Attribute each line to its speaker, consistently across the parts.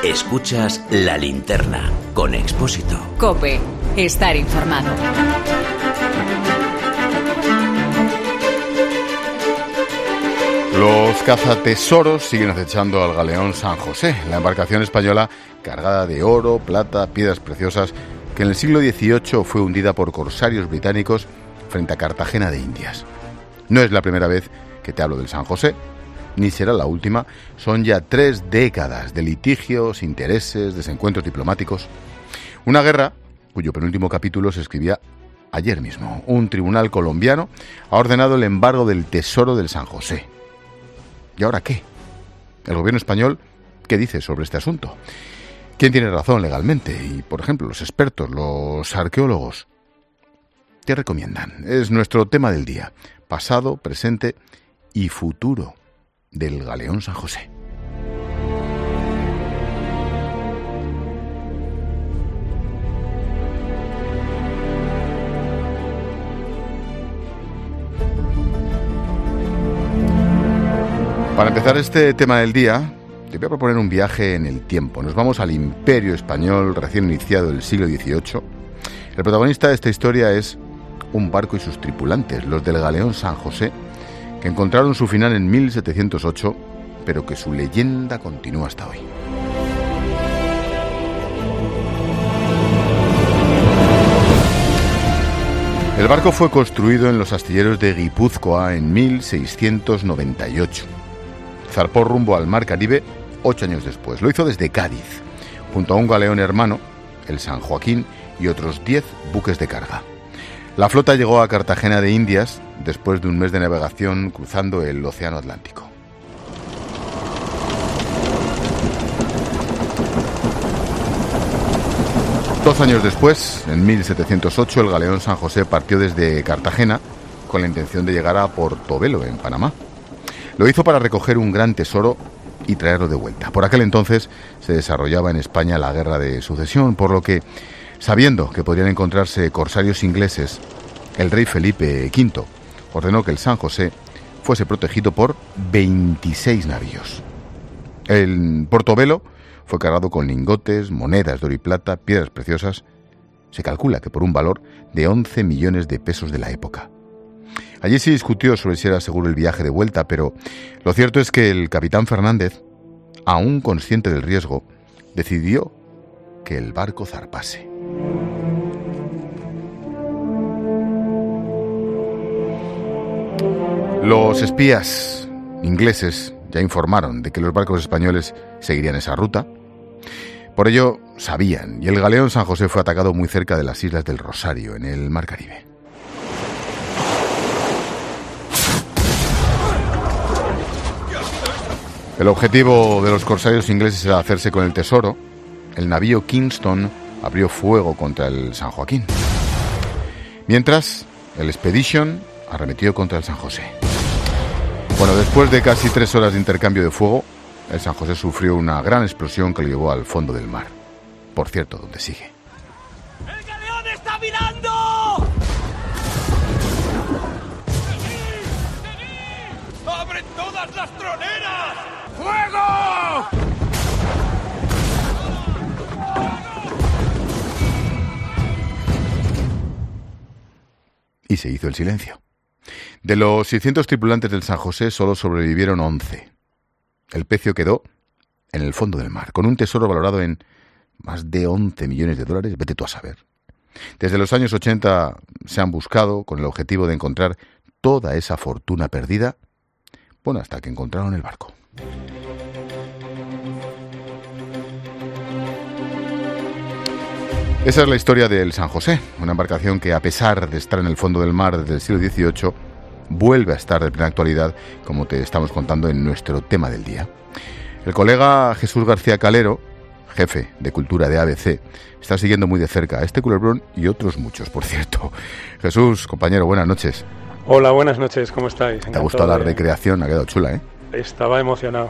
Speaker 1: Escuchas La Linterna con Expósito.
Speaker 2: COPE. Estar informado.
Speaker 3: Los cazatesoros siguen acechando al galeón San José, la embarcación española cargada de oro, plata, piedras preciosas, que en el siglo XVIII fue hundida por corsarios británicos frente a Cartagena de Indias. No es la primera vez que te hablo del San José, ni será la última. Son ya 3 décadas de litigios, intereses, desencuentros diplomáticos. Una guerra cuyo penúltimo capítulo se escribía ayer mismo. Un tribunal colombiano ha ordenado el embargo del tesoro del San José. ¿Y ahora qué? ¿El gobierno español qué dice sobre este asunto? ¿Quién tiene razón legalmente? Y, por ejemplo, los expertos, los arqueólogos, ¿qué recomiendan? Es nuestro tema del día. Pasado, presente y futuro del galeón San José. Para empezar este tema del día, te voy a proponer un viaje en el tiempo. Nos vamos al Imperio Español recién iniciado del siglo XVIII. El protagonista de esta historia es un barco y sus tripulantes, los del galeón San José, que encontraron su final en 1708, pero que su leyenda continúa hasta hoy. El barco fue construido en los astilleros de Guipúzcoa en 1698. Zarpó rumbo al Mar Caribe 8 años después. Lo hizo desde Cádiz, junto a un galeón hermano, el San Joaquín, y otros 10 buques de carga. La flota llegó a Cartagena de Indias después de un mes de navegación cruzando el Océano Atlántico. Dos años después, en 1708, el galeón San José partió desde Cartagena con la intención de llegar a Portobelo, en Panamá. Lo hizo para recoger un gran tesoro y traerlo de vuelta. Por aquel entonces se desarrollaba en España la Guerra de Sucesión, por lo que, sabiendo que podrían encontrarse corsarios ingleses, el rey Felipe V ordenó que el San José fuese protegido por 26 navíos. El Portobelo fue cargado con lingotes, monedas de oro y plata, piedras preciosas. Se calcula que por un valor de 11 millones de pesos de la época. Allí se discutió sobre si era seguro el viaje de vuelta, pero lo cierto es que el capitán Fernández, aún consciente del riesgo, decidió que el barco zarpase. Los espías ingleses ya informaron de que los barcos españoles seguirían esa ruta. Por ello sabían, y el galeón San José fue atacado muy cerca de las Islas del Rosario, en el Mar Caribe. El objetivo de los corsarios ingleses era hacerse con el tesoro. El navío Kingston abrió fuego contra el San Joaquín. Mientras, el Expedition arremetió contra el San José. Bueno, después de casi 3 horas de intercambio de fuego, el San José sufrió una gran explosión que lo llevó al fondo del mar. Por cierto, donde sigue.
Speaker 4: ¡El galeón está virando! ¡Abren todas las troneras! ¡Fuego!
Speaker 3: Y se hizo el silencio. De los 600 tripulantes del San José solo sobrevivieron 11. El pecio quedó en el fondo del mar, con un tesoro valorado en más de 11 millones de dólares, vete tú a saber. Desde los años 80 se han buscado con el objetivo de encontrar toda esa fortuna perdida, bueno, hasta que encontraron el barco. Esa es la historia del San José, una embarcación que, a pesar de estar en el fondo del mar desde el siglo XVIII, vuelve a estar de plena actualidad, como te estamos contando en nuestro tema del día. El colega Jesús García Calero, jefe de cultura de ABC, está siguiendo muy de cerca a este culebrón y otros muchos, por cierto. Jesús, compañero, buenas noches.
Speaker 5: Hola, buenas noches, ¿cómo estáis?
Speaker 3: Te ha gustado la recreación, ha quedado chula, ¿eh?
Speaker 5: Estaba emocionado.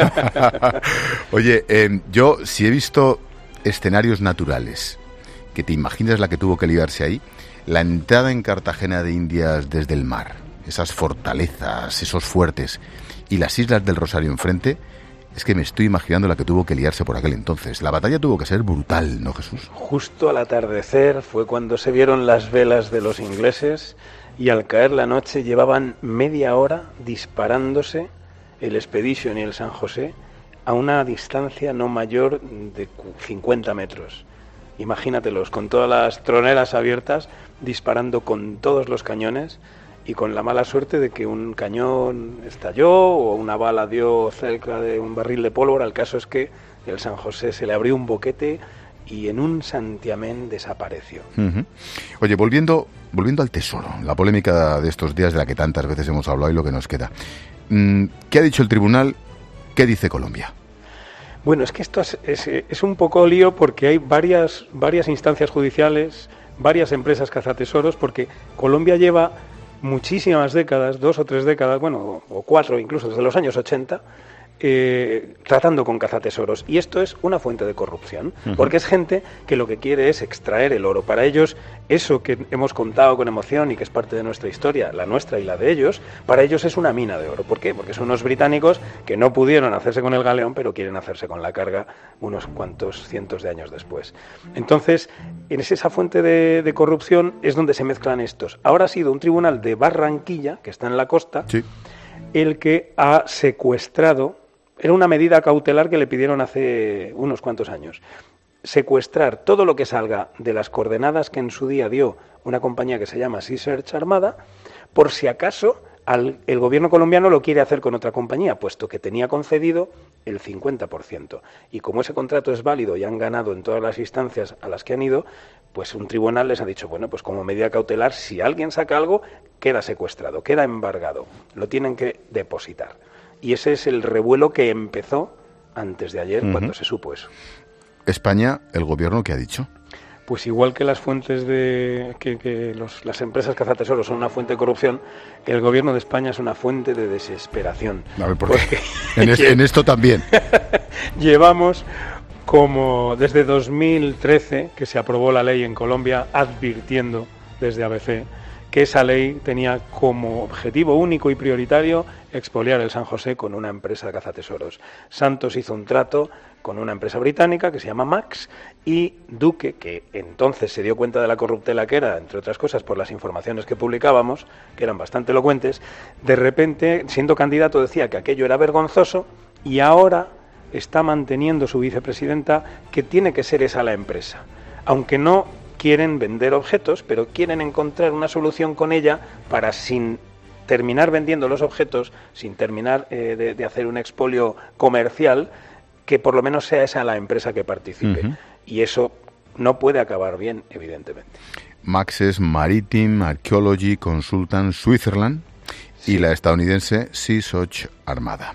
Speaker 3: Oye, yo si he visto escenarios naturales, que te imaginas la que tuvo que liarse ahí, la entrada en Cartagena de Indias desde el mar, esas fortalezas, esos fuertes y las Islas del Rosario enfrente, Es que me estoy imaginando la que tuvo que liarse por aquel entonces. La batalla tuvo que ser brutal, ¿no, Jesús?
Speaker 5: Justo al atardecer fue cuando se vieron las velas de los ingleses y al caer la noche llevaban media hora disparándose el Expedition y el San José a una distancia no mayor de 50 metros. Imagínatelos, con todas las troneras abiertas, disparando con todos los cañones y con la mala suerte de que un cañón estalló o una bala dio cerca de un barril de pólvora. El caso es que el San José se le abrió un boquete y en un santiamén desapareció.
Speaker 3: Uh-huh. Oye, volviendo al tesoro, la polémica de estos días de la que tantas veces hemos hablado y lo que nos queda. ¿Qué ha dicho el tribunal? ¿Qué dice Colombia?
Speaker 5: Bueno, es que esto es un poco lío porque hay varias instancias judiciales, varias empresas cazatesoros, porque Colombia lleva muchísimas décadas, 2 o 3 décadas, bueno, o 4 incluso, desde los años 80, tratando con cazatesoros. Y esto es una fuente de corrupción, porque es gente que lo que quiere es extraer el oro. Para ellos, eso que hemos contado con emoción y que es parte de nuestra historia, la nuestra y la de ellos, para ellos es una mina de oro. ¿Por qué? Porque son unos británicos que no pudieron hacerse con el galeón, pero quieren hacerse con la carga unos cuantos cientos de años después. Entonces, en esa fuente de corrupción es donde se mezclan estos. Ahora ha sido un tribunal de Barranquilla, que está en la costa, sí, el que ha secuestrado. Era una medida cautelar que le pidieron hace unos cuantos años. Secuestrar todo lo que salga de las coordenadas que en su día dio una compañía que se llama Sea Search Armada, por si acaso el gobierno colombiano lo quiere hacer con otra compañía, puesto que tenía concedido el 50%. Y como ese contrato es válido y han ganado en todas las instancias a las que han ido, pues un tribunal les ha dicho, bueno, pues como medida cautelar, si alguien saca algo, queda secuestrado, queda embargado, lo tienen que depositar. Y ese es el revuelo que empezó antes de ayer, cuando se supo eso.
Speaker 3: España, ¿el gobierno qué ha dicho?
Speaker 5: Pues igual que las fuentes las empresas cazatesoros son una fuente de corrupción, el gobierno de España es una fuente de desesperación.
Speaker 3: A ver, ¿por qué? En esto también.
Speaker 5: Llevamos como desde 2013, que se aprobó la ley en Colombia, advirtiendo desde ABC que esa ley tenía como objetivo único y prioritario expoliar el San José con una empresa de cazatesoros. Santos hizo un trato con una empresa británica que se llama Max, y Duque, que entonces se dio cuenta de la corruptela que era, entre otras cosas por las informaciones que publicábamos, que eran bastante elocuentes, de repente, siendo candidato, decía que aquello era vergonzoso, y ahora está manteniendo su vicepresidenta que tiene que ser esa la empresa, aunque no quieren vender objetos, pero quieren encontrar una solución con ella para, sin terminar vendiendo los objetos, sin terminar de hacer un expolio comercial, que por lo menos sea esa la empresa que participe. Y eso no puede acabar bien, evidentemente.
Speaker 3: Max es Maritime Archaeology Consultant Switzerland, sí, y la estadounidense Sea Search Armada.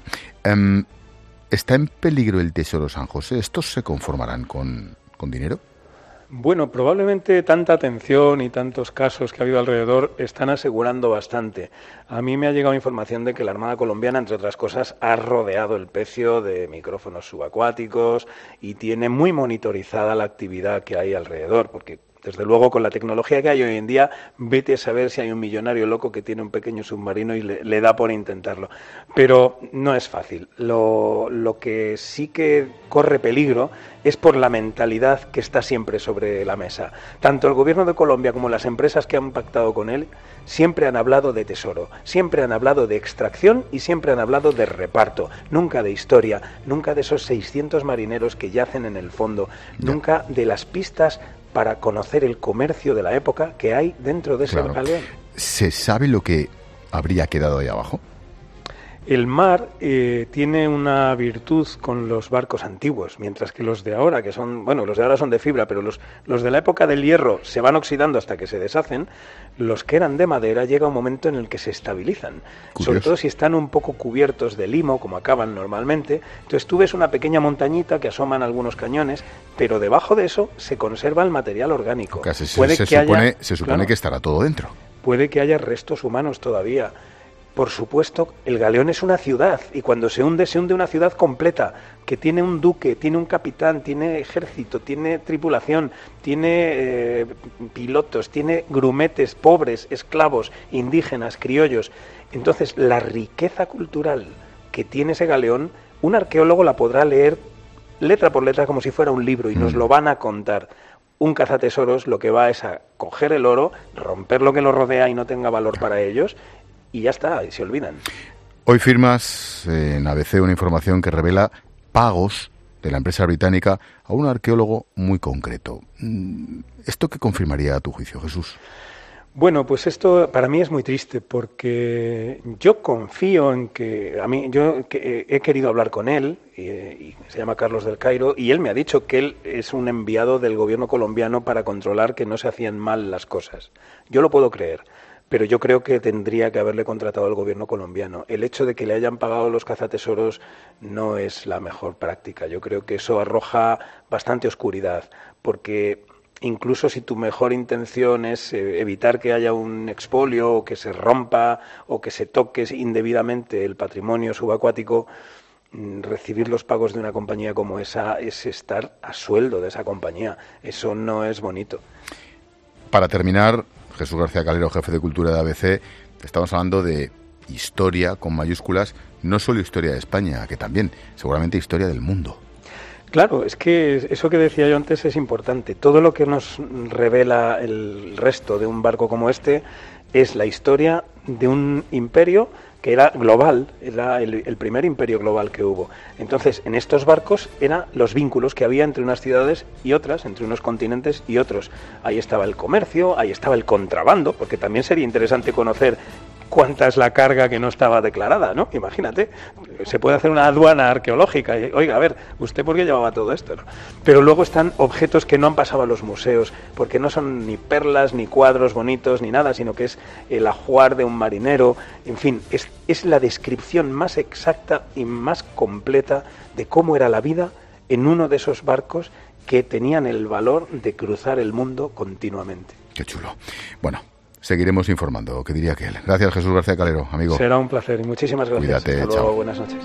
Speaker 3: ¿Está en peligro el tesoro San José? ¿Estos se conformarán con dinero?
Speaker 5: Bueno, probablemente tanta atención y tantos casos que ha habido alrededor están asegurando bastante. A mí me ha llegado información de que la Armada colombiana, entre otras cosas, ha rodeado el pecio de micrófonos subacuáticos y tiene muy monitorizada la actividad que hay alrededor, porque desde luego con la tecnología que hay hoy en día, vete a saber si hay un millonario loco que tiene un pequeño submarino y le da por intentarlo. Pero no es fácil. Lo que sí que corre peligro es por la mentalidad que está siempre sobre la mesa. Tanto el gobierno de Colombia como las empresas que han pactado con él siempre han hablado de tesoro, siempre han hablado de extracción y siempre han hablado de reparto. Nunca de historia, nunca de esos 600 marineros que yacen en el fondo, nunca de las pistas para conocer el comercio de la época que hay dentro de ese galeón.
Speaker 3: ¿Se sabe lo que habría quedado ahí abajo?
Speaker 5: El mar tiene una virtud con los barcos antiguos, mientras que los de ahora, que son, bueno, los de ahora son de fibra, pero los de la época del hierro se van oxidando hasta que se deshacen. Los que eran de madera llega un momento en el que se estabilizan, sobre todo si están un poco cubiertos de limo, como acaban normalmente. Entonces tú ves una pequeña montañita que asoman algunos cañones, pero debajo de eso se conserva el material orgánico.
Speaker 3: Casi se supone que estará todo dentro.
Speaker 5: Puede que haya restos humanos todavía. Por supuesto, el galeón es una ciudad, y cuando se hunde una ciudad completa, que tiene un duque, tiene un capitán, tiene ejército, tiene tripulación, tiene pilotos, tiene grumetes, pobres, esclavos, indígenas, criollos. Entonces, la riqueza cultural que tiene ese galeón un arqueólogo la podrá leer letra por letra como si fuera un libro y nos lo van a contar. Un cazatesoros lo que va es a coger el oro, romper lo que lo rodea y no tenga valor para ellos, y ya está, y se olvidan.
Speaker 3: Hoy firmas en ABC una información que revela pagos de la empresa británica a un arqueólogo muy concreto. ¿Esto qué confirmaría a tu juicio, Jesús?
Speaker 5: Bueno, pues esto para mí es muy triste porque yo confío en que he querido hablar con él y se llama Carlos del Cairo y él me ha dicho que él es un enviado del gobierno colombiano para controlar que no se hacían mal las cosas. Yo lo puedo creer, pero yo creo que tendría que haberle contratado al gobierno colombiano. El hecho de que le hayan pagado los cazatesoros no es la mejor práctica. Yo creo que eso arroja bastante oscuridad porque incluso si tu mejor intención es evitar que haya un expolio o que se rompa o que se toque indebidamente el patrimonio subacuático, recibir los pagos de una compañía como esa es estar a sueldo de esa compañía. Eso no es bonito.
Speaker 3: Para terminar, Jesús García Calero, jefe de Cultura de ABC, estamos hablando de historia con mayúsculas, no solo historia de España, que también, seguramente historia del mundo.
Speaker 5: Claro, es que eso que decía yo antes es importante. Todo lo que nos revela el resto de un barco como este es la historia de un imperio que era global, era el primer imperio global que hubo. Entonces, en estos barcos eran los vínculos que había entre unas ciudades y otras, entre unos continentes y otros. Ahí estaba el comercio, ahí estaba el contrabando, porque también sería interesante conocer cuánta es la carga que no estaba declarada, ¿no? Imagínate, se puede hacer una aduana arqueológica y, oiga, a ver, ¿usted por qué llevaba todo esto? ¿No? Pero luego están objetos que no han pasado a los museos, porque no son ni perlas, ni cuadros bonitos, ni nada, sino que es el ajuar de un marinero, en fin, es la descripción más exacta y más completa de cómo era la vida en uno de esos barcos que tenían el valor de cruzar el mundo continuamente.
Speaker 3: Qué chulo. Bueno, seguiremos informando, ¿qué diría aquel? Gracias, Jesús García Calero, amigo.
Speaker 5: Será un placer y muchísimas gracias.
Speaker 3: Cuídate,
Speaker 5: hasta luego,
Speaker 3: chao.
Speaker 5: buenas noches.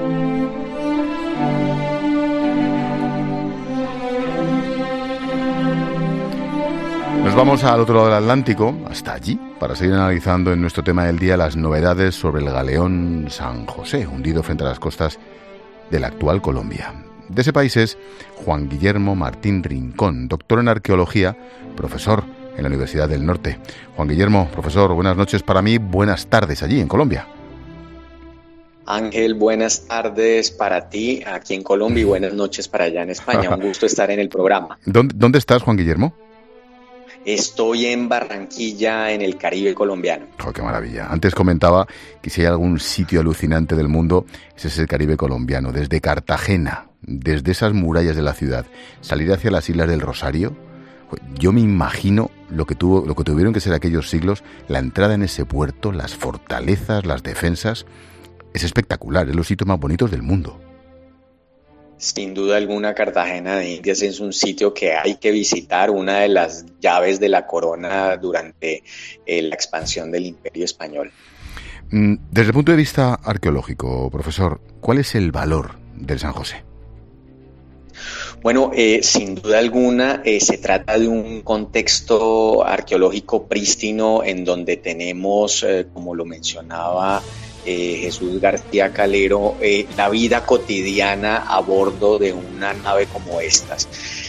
Speaker 3: Nos vamos al otro lado del Atlántico, hasta allí, para seguir analizando en nuestro tema del día las novedades sobre el galeón San José, hundido frente a las costas de la actual Colombia. De ese país es Juan Guillermo Martín Rincón, doctor en arqueología, profesor en la Universidad del Norte. Juan Guillermo, profesor, buenas noches para mí, buenas tardes allí en Colombia.
Speaker 6: Ángel, buenas tardes para ti aquí en Colombia y buenas noches para allá en España. Un gusto estar en el programa.
Speaker 3: ¿Dónde estás, Juan Guillermo?
Speaker 6: Estoy en Barranquilla, en el Caribe colombiano.
Speaker 3: Oh, ¡qué maravilla! Antes comentaba que si hay algún sitio alucinante del mundo, ese es el Caribe colombiano. Desde Cartagena, desde esas murallas de la ciudad, salir hacia las Islas del Rosario. Yo me imagino lo que tuvieron que ser aquellos siglos, la entrada en ese puerto, las fortalezas, las defensas. Es espectacular, es los sitios más bonitos del mundo.
Speaker 6: Sin duda alguna, Cartagena de Indias es un sitio que hay que visitar, una de las llaves de la corona durante la expansión del Imperio Español.
Speaker 3: Desde el punto de vista arqueológico, profesor, ¿cuál es el valor del San José?
Speaker 6: Bueno, sin duda alguna se trata de un contexto arqueológico prístino en donde tenemos, como lo mencionaba Jesús García Calero, la vida cotidiana a bordo de una nave como estas.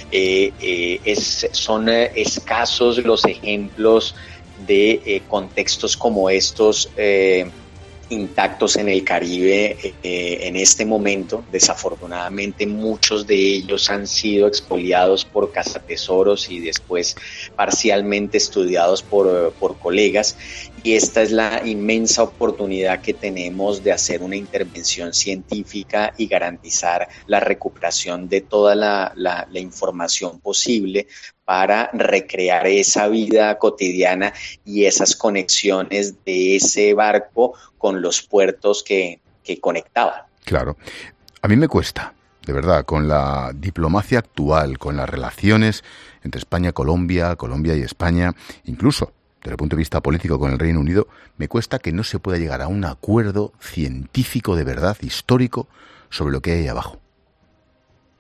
Speaker 6: Son escasos los ejemplos de contextos como estos intactos en el Caribe en este momento. Desafortunadamente muchos de ellos han sido expoliados por cazatesoros y después parcialmente estudiados por colegas, y esta es la inmensa oportunidad que tenemos de hacer una intervención científica y garantizar la recuperación de toda la información posible para recrear esa vida cotidiana y esas conexiones de ese barco con los puertos que conectaban.
Speaker 3: Claro. A mí me cuesta, de verdad, con la diplomacia actual, con las relaciones entre España, Colombia y España, incluso desde el punto de vista político con el Reino Unido, me cuesta que no se pueda llegar a un acuerdo científico de verdad, histórico, sobre lo que hay ahí abajo.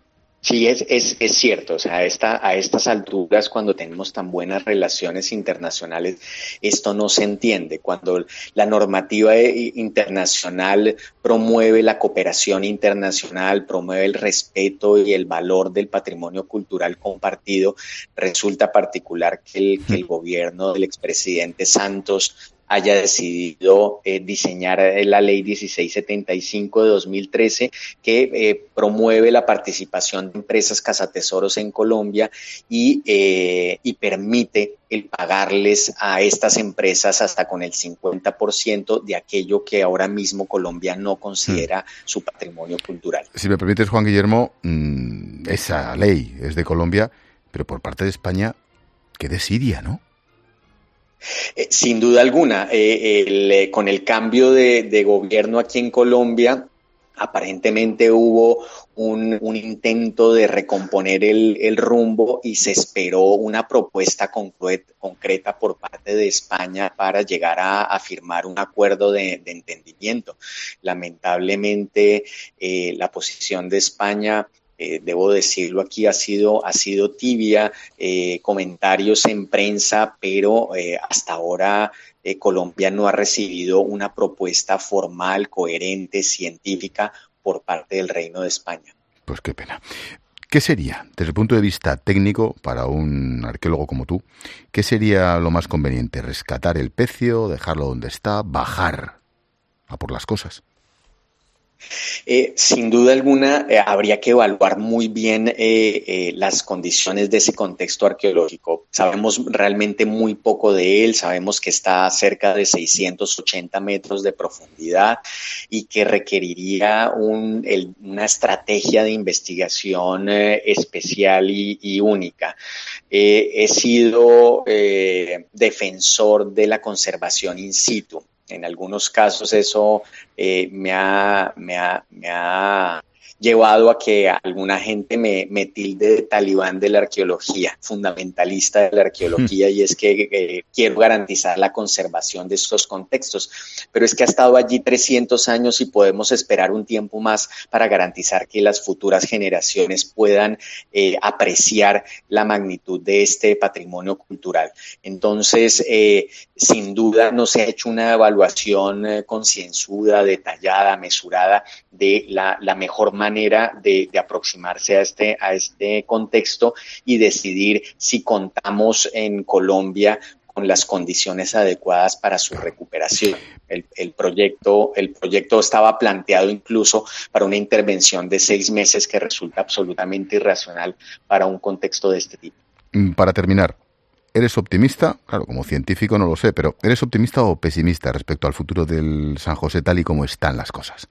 Speaker 6: Sí, es cierto. O sea, a estas alturas, cuando tenemos tan buenas relaciones internacionales, esto no se entiende. Cuando la normativa internacional promueve la cooperación internacional, promueve el respeto y el valor del patrimonio cultural compartido, resulta particular que el gobierno del expresidente Santos haya decidido diseñar la ley 1675 de 2013 que promueve la participación de empresas cazatesoros en Colombia y permite el pagarles a estas empresas hasta con el 50% de aquello que ahora mismo Colombia no considera su patrimonio cultural.
Speaker 3: Si me permites, Juan Guillermo, esa ley es de Colombia, pero por parte de España, ¿qué de Siria, no?
Speaker 6: Sin duda alguna, con el cambio de gobierno aquí en Colombia, aparentemente hubo un intento de recomponer el rumbo y se esperó una propuesta concreta por parte de España para llegar a firmar un acuerdo de entendimiento. Lamentablemente, la posición de España, debo decirlo aquí, ha sido tibia, comentarios en prensa, pero hasta ahora Colombia no ha recibido una propuesta formal, coherente, científica por parte del Reino de España.
Speaker 3: Pues qué pena. ¿Qué sería, desde el punto de vista técnico, para un arqueólogo como tú, qué sería lo más conveniente? ¿Rescatar el pecio, dejarlo donde está, bajar a por las cosas?
Speaker 6: Sin duda alguna, habría que evaluar muy bien las condiciones de ese contexto arqueológico. Sabemos realmente muy poco de él, sabemos que está a cerca de 680 metros de profundidad y que requeriría una estrategia de investigación especial y única. He sido defensor de la conservación in situ. En algunos casos eso me ha llevado a que alguna gente me tilde de talibán de la arqueología, fundamentalista de la arqueología, y es que quiero garantizar la conservación de estos contextos. Pero es que ha estado allí 300 años y podemos esperar un tiempo más para garantizar que las futuras generaciones puedan apreciar la magnitud de este patrimonio cultural. Entonces, sin duda no se ha hecho una evaluación concienzuda, detallada, mesurada de la mejor manera de aproximarse a este contexto y decidir si contamos en Colombia con las condiciones adecuadas para su recuperación. El proyecto estaba planteado incluso para una intervención de 6 meses que resulta absolutamente irracional para un contexto de este tipo.
Speaker 3: Para terminar, ¿eres optimista? Claro, como científico no lo sé, pero ¿eres optimista o pesimista respecto al futuro del San José tal y como están las cosas?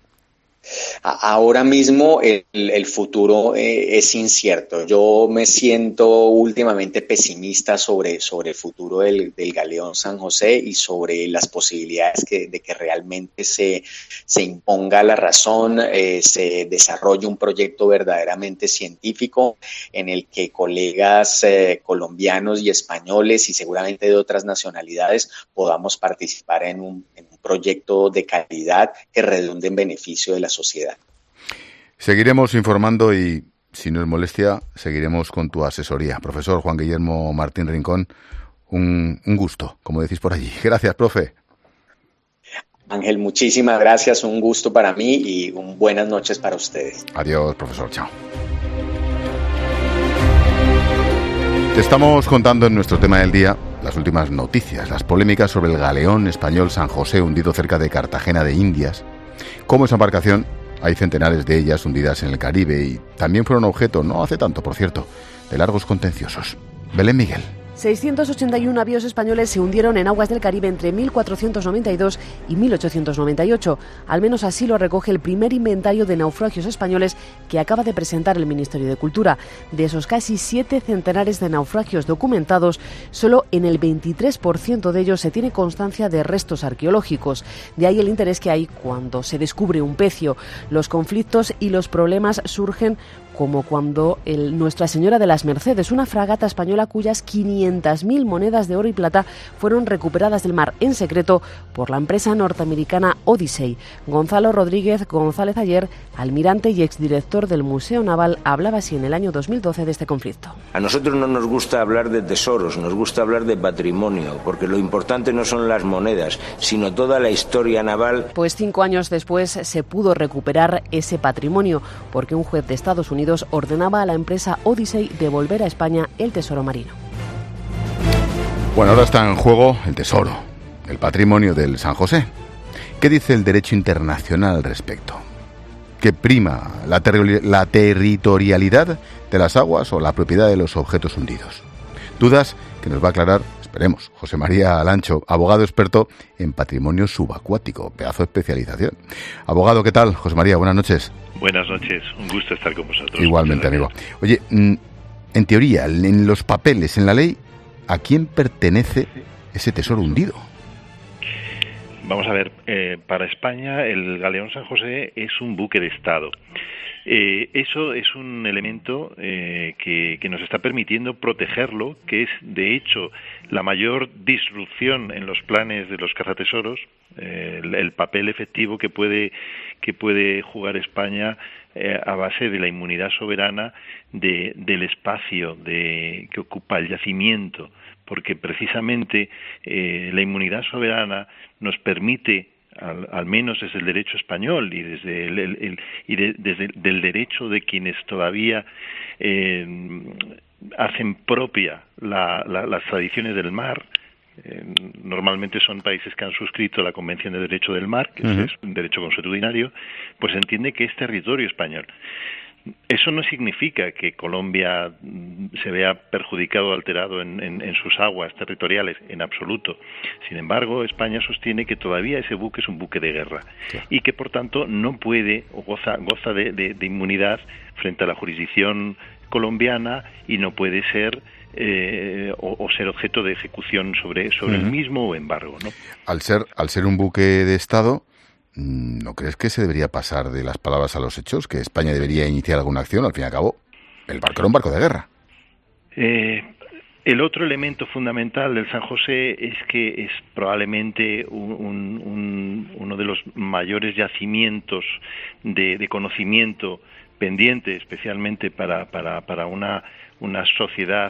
Speaker 6: Ahora mismo el futuro es incierto. Yo me siento últimamente pesimista sobre el futuro del Galeón San José y sobre las posibilidades de que realmente se imponga la razón, se desarrolle un proyecto verdaderamente científico en el que colegas colombianos y españoles y seguramente de otras nacionalidades podamos participar en un proyecto de calidad que redunde en beneficio de la sociedad.
Speaker 3: Seguiremos informando y, si no es molestia, seguiremos con tu asesoría. Profesor Juan Guillermo Martín Rincón, un gusto, como decís por allí. Gracias, profe.
Speaker 6: Ángel, muchísimas gracias, un gusto para mí y buenas noches para ustedes.
Speaker 3: Adiós, profesor, chao. Te estamos contando en nuestro tema del día las últimas noticias, las polémicas sobre el galeón español San José hundido cerca de Cartagena de Indias. Como esa embarcación, hay centenares de ellas hundidas en el Caribe y también fueron objeto, no hace tanto por cierto, de largos contenciosos. Belén Miguel.
Speaker 7: 681 navíos españoles se hundieron en aguas del Caribe entre 1492 y 1898. Al menos así lo recoge el primer inventario de naufragios españoles que acaba de presentar el Ministerio de Cultura. De esos casi 7 centenares de naufragios documentados, solo en el 23% de ellos se tiene constancia de restos arqueológicos. De ahí el interés que hay cuando se descubre un pecio. Los conflictos y los problemas surgen como cuando el Nuestra Señora de las Mercedes, una fragata española cuyas 500.000 monedas de oro y plata fueron recuperadas del mar en secreto por la empresa norteamericana Odyssey. Gonzalo Rodríguez González Ayer, almirante y exdirector del Museo Naval, hablaba así en el año 2012 de este conflicto.
Speaker 8: A nosotros no nos gusta hablar de tesoros, nos gusta hablar de patrimonio, porque lo importante no son las monedas, sino toda la historia naval.
Speaker 7: Pues 5 años después se pudo recuperar ese patrimonio, porque un juez de Estados Unidos ordenaba a la empresa Odyssey devolver a España el tesoro marino.
Speaker 3: Bueno, ahora está en juego el tesoro, el patrimonio del San José. ¿Qué dice el derecho internacional al respecto? ¿Qué prima, la territorialidad de las aguas o la propiedad de los objetos hundidos? Dudas que nos va a aclarar, esperemos, José María Alancho, abogado experto en patrimonio subacuático, pedazo de especialización. Abogado, ¿qué tal? José María, buenas noches.
Speaker 9: Buenas noches, un gusto estar con vosotros.
Speaker 3: Igualmente, amigo. Oye, en teoría, en los papeles, en la ley, ¿a quién pertenece ese tesoro hundido?
Speaker 9: Vamos a ver, para España el galeón San José es un buque de Estado. Eso es un elemento que nos está permitiendo protegerlo, que es de hecho la mayor disrupción en los planes de los cazatesoros, el papel efectivo que puede jugar España a base de la inmunidad soberana del espacio que ocupa el yacimiento, porque precisamente la inmunidad soberana nos permite, al menos desde el derecho español y desde el derecho de quienes todavía hacen propia las tradiciones del mar. Normalmente son países que han suscrito la Convención de Derecho del Mar, que es un derecho consuetudinario, pues se entiende que es territorio español. Eso no significa que Colombia se vea perjudicado o alterado en sus aguas territoriales, en absoluto. Sin embargo, España sostiene que todavía ese buque es un buque de guerra y que, por tanto, no puede o goza de inmunidad frente a la jurisdicción colombiana y no puede ser o ser objeto de ejecución sobre el mismo o embargo, ¿no?
Speaker 3: Al ser un buque de Estado, ¿no crees que se debería pasar de las palabras a los hechos? ¿Que España debería iniciar alguna acción? Al fin y al cabo, el barco era un barco de guerra.
Speaker 9: El otro elemento fundamental del San José es que es probablemente uno de los mayores yacimientos de conocimiento pendiente, especialmente para una sociedad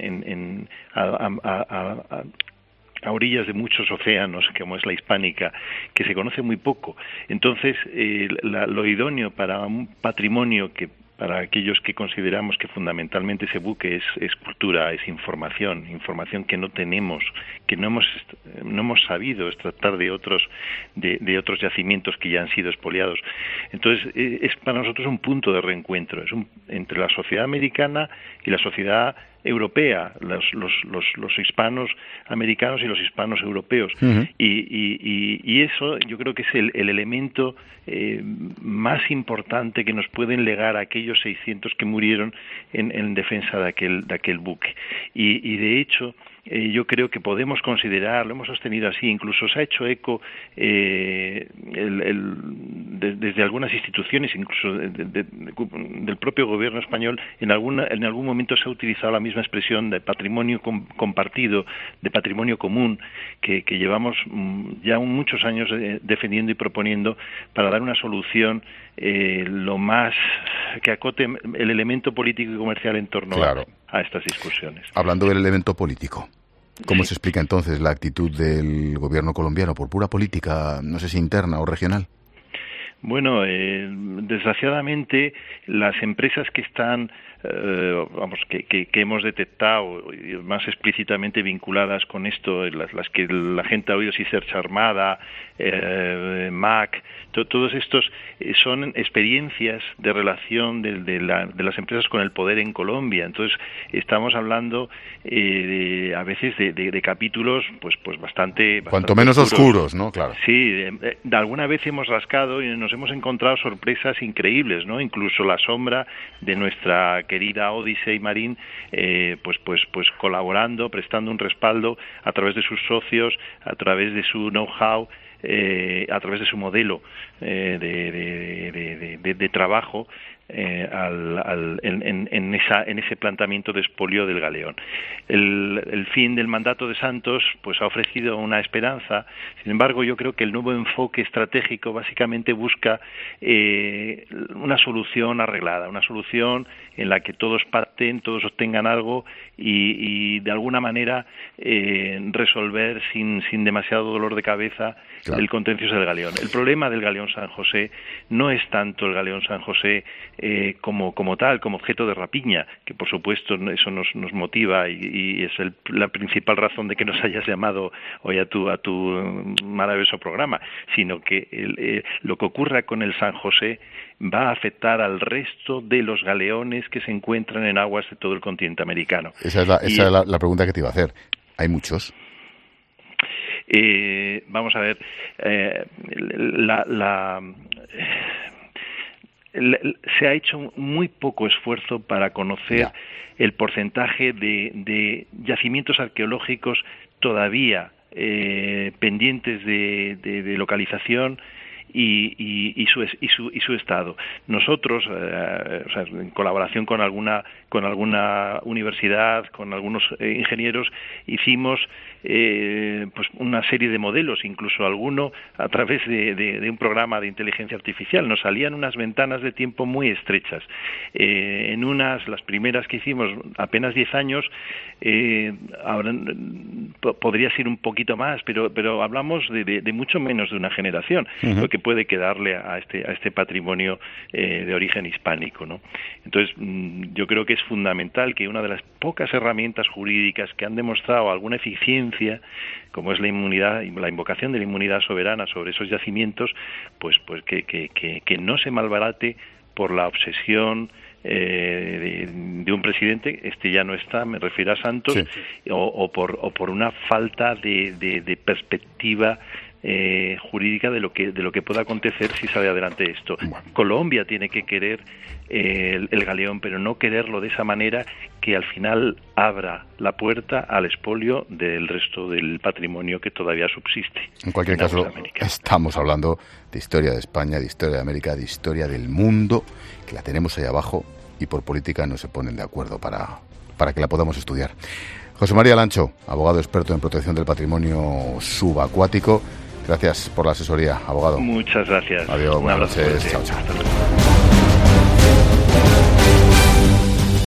Speaker 9: a orillas de muchos océanos, como es la hispánica, que se conoce muy poco. Entonces, lo idóneo para un patrimonio que para aquellos que consideramos que fundamentalmente ese buque es cultura, es información que no tenemos, que no hemos sabido extractar de otros yacimientos que ya han sido expoliados. Entonces, es para nosotros un punto de reencuentro, entre la sociedad americana y la sociedad europea, los hispanos americanos y los hispanos europeos. Y eso yo creo que es el elemento más importante que nos pueden legar a aquellos 600 que murieron en defensa de aquel buque. Y de hecho, yo creo que podemos considerar, lo hemos sostenido así, incluso se ha hecho eco desde algunas instituciones, incluso del propio gobierno español, en algún momento se ha utilizado la misma expresión de patrimonio compartido, de patrimonio común, que llevamos ya muchos años defendiendo y proponiendo para dar una solución lo más que acote el elemento político y comercial en torno a estas discusiones.
Speaker 3: Hablando del elemento político, ¿cómo se explica entonces la actitud del gobierno colombiano? ¿Por pura política, no sé si interna o regional?
Speaker 9: Bueno, desgraciadamente las empresas que están, que hemos detectado más explícitamente vinculadas con esto, las que la gente ha oído, Search Armada, MAC, todos estos son experiencias de relación de las empresas con el poder en Colombia. Entonces estamos hablando a veces de capítulos pues bastante
Speaker 3: cuanto menos oscuros, ¿no? Claro.
Speaker 9: Sí, de alguna vez hemos rascado y nos hemos encontrado sorpresas increíbles, ¿no? Incluso la sombra de nuestra querida Odyssey Marine, pues colaborando, prestando un respaldo a través de sus socios, a través de su know-how a través de su modelo de trabajo en ese planteamiento de expolio del galeón. El fin del mandato de Santos pues ha ofrecido una esperanza. Sin embargo, yo creo que el nuevo enfoque estratégico básicamente busca una solución arreglada, una solución en la que todos parten, todos obtengan algo y de alguna manera resolver sin demasiado dolor de cabeza el contencioso del galeón. El problema del galeón San José no es tanto el galeón San José como tal, como objeto de rapiña, que por supuesto eso nos motiva y es la principal razón de que nos hayas llamado hoy a tu maravilloso programa, sino que lo que ocurra con el San José va a afectar al resto de los galeones que se encuentran en aguas de todo el continente americano. Esa es
Speaker 3: la pregunta que te iba a hacer. ¿Hay muchos?
Speaker 9: Vamos a ver, se ha hecho muy poco esfuerzo para conocer el porcentaje de yacimientos arqueológicos todavía pendientes de localización y su estado. Nosotros, en colaboración con alguna universidad, con algunos ingenieros, hicimos pues una serie de modelos, incluso alguno a través de un programa de inteligencia artificial. Nos salían unas ventanas de tiempo muy estrechas. Las primeras que hicimos, apenas 10 años, ahora podría ser un poquito más, pero hablamos de mucho menos de una generación, lo que puede quedarle a este patrimonio de origen hispánico, ¿no? Entonces, yo creo que es fundamental que una de las pocas herramientas jurídicas que han demostrado alguna eficiencia, como es la inmunidad, la invocación de la inmunidad soberana sobre esos yacimientos, pues que no se malbarate por la obsesión de un presidente, ya no está, me refiero a Santos, o por una falta de perspectiva jurídica de lo que pueda acontecer si sale adelante esto. Colombia tiene que querer el galeón, pero no quererlo de esa manera que al final abra la puerta al expolio del resto del patrimonio que todavía subsiste.
Speaker 3: En cualquier caso, estamos hablando de historia de España, de historia de América, de historia del mundo, que la tenemos ahí abajo y por política no se ponen de acuerdo para que la podamos estudiar. José María Lancho, abogado experto en protección del patrimonio subacuático. Gracias por la asesoría, abogado.
Speaker 9: Muchas gracias.
Speaker 3: Adiós, buenas noches. Chao, chao.